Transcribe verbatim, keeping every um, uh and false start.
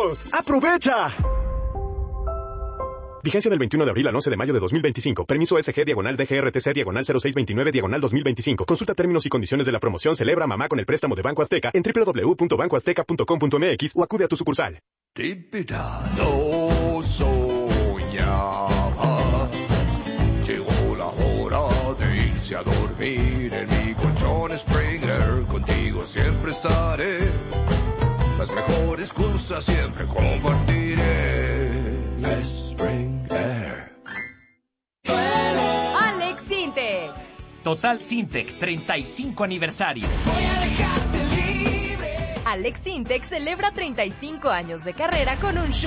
descuentos! ¡Aprovecha! Vigencia del veintiuno de abril al once de mayo de dos mil veinticinco. Permiso S G diagonal D G R T C diagonal cero seis veintinueve diagonal dos mil veinticinco. Consulta términos y condiciones de la promoción Celebra Mamá con el préstamo de Banco Azteca en doble u doble u doble u punto banco azteca punto com punto m x o acude a tu sucursal. No soñaba. Llegó la hora de irse a dormir en mi colchón Springer. Contigo siempre estaré. Las mejores cosas siempre compartiré. Springer. Alex Sintek. Total Sintek, treinta y cinco aniversario. Voy a dejarte libre. Alex Sintek celebra treinta y cinco años de carrera con un show